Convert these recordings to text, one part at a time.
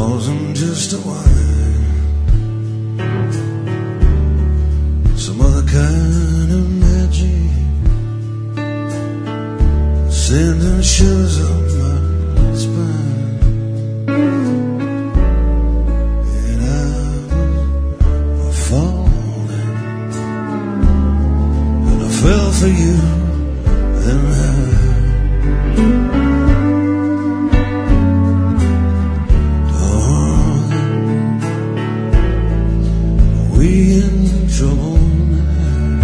wasn't just a wine, some other kind of magic, sending shivers up my spine. And I was falling, and I fell for you, and trouble now.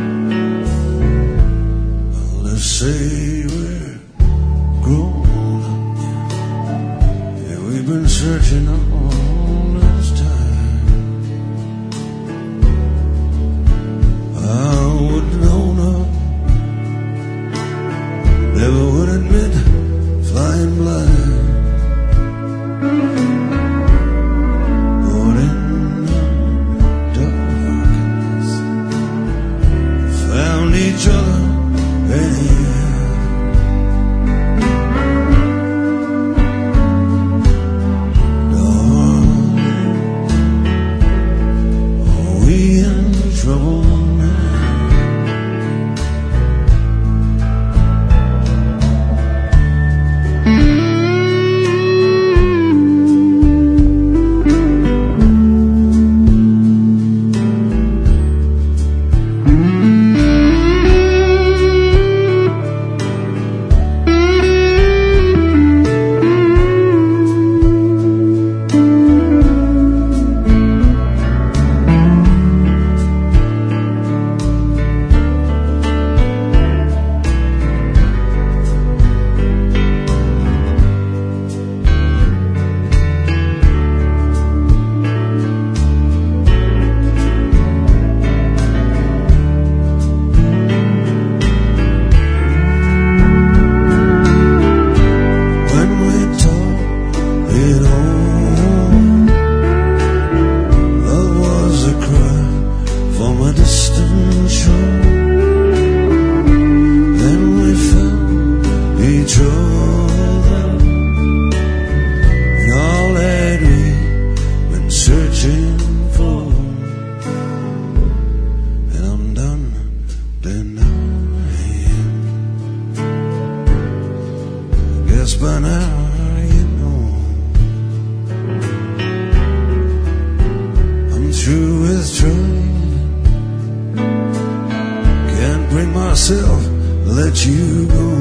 Well, let's say we're grown up. Yeah, we've been searching all this time. I wouldn't own up, never would admit flying blind. Each other anyhow. Darling, are we in trouble now? By now you know I'm through with trying. Can't bring myself to let you go.